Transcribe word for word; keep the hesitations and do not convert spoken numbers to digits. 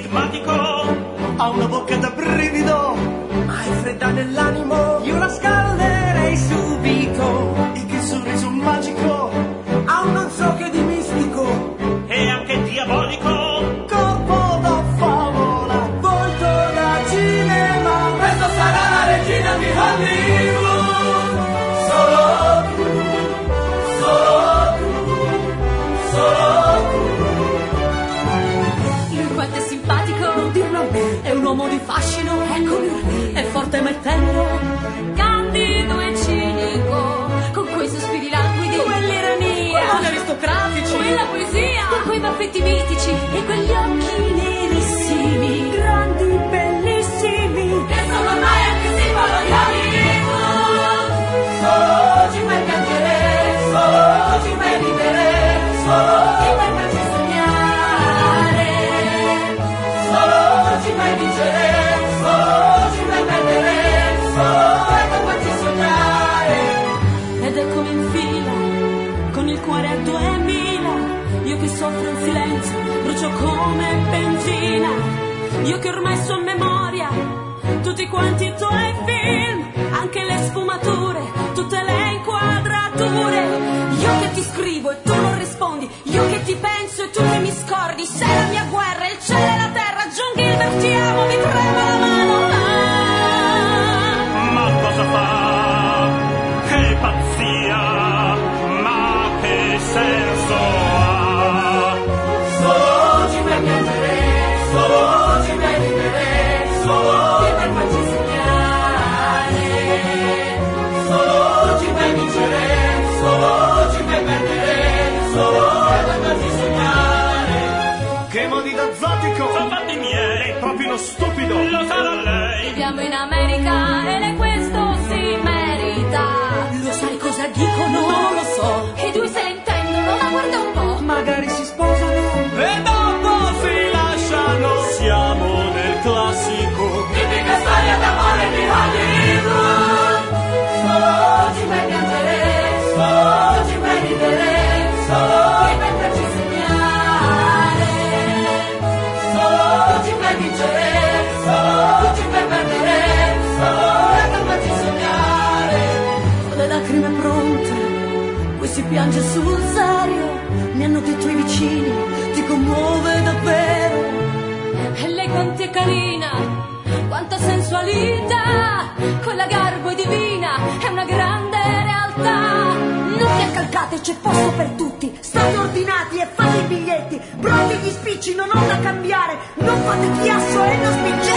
simpatico, ha una bocca da brivido, ma è fredda nell'animo, io la scalderei subito. E che sorriso magico, ha un non so che di mistico, e anche diabolico, corpo da favola, volto da cinema. Questa sarà la regina di Hollywood, solo tu, solo tu, solo tu. Lui quanto è simpatico, non dirlo a me, è un uomo di fascino, eccomi, è forte ma è tenero, candido e cinico, con quei sospiri languidi, quell'ironia, quelli aristocratici, quella poesia, con quei baffetti mitici e quegli occhi nerissimi, grandi, bellissimi, che sono ormai anche simbolo di Hollywood. Solo ci fai piangere, solo ci fai ridere, solo ci fai farci sognare, solo ci fai vincere, solo ci fai perdere, solo per farci sognare. Ed eccomi in fila, con il cuore a duemila, io che soffro in silenzio, brucio come benzina, io che ormai so a memoria tutti quanti i tuoi film, anche le sfumature, tutte le inquadrature, io che ti scrivo e tu non rispondi, io che ti penso e tu che mi scordi, sei la mia guerra, il cielo e la terra, John Gilbert ti amo, mi trema la mano. Ah. ma cosa fa? Che pazzia, ma che senso ha? Solo ci fai piangere, solo ci fai ridere, solo per farci sognare, solo ci fai vincere, solo ci fai perdere, solo per farci sognare. Che modi da zotico, Sono fatti miei, è proprio uno stupido, lo sarà lei. Viviamo in America e lei questo si merita. Lo sai cosa dicono? Non lo so. E i due se ne intendono, ma guarda un po'. magari si sposano e dopo si lasciano. Siamo nel classico, tipica storia d'amore di Hollywood. Solo ci fai piangere, solo ci fai ridere, solo per farci sognare, solo ci fai vincere, solo ci fai perdere, solo per farci sognare. Le lacrime pronte, qui si piange sul serio. Mi hanno detto i vicini, ti commuove davvero. E lei quanto è carina, quanta sensualità, quella garbo è divina, è una grande realtà. Non vi accalcate, c'è posto per tutti. State ordinati e fate i biglietti. Pronti gli spicci, non ho da cambiare. Non fate chiasso e non spicciate.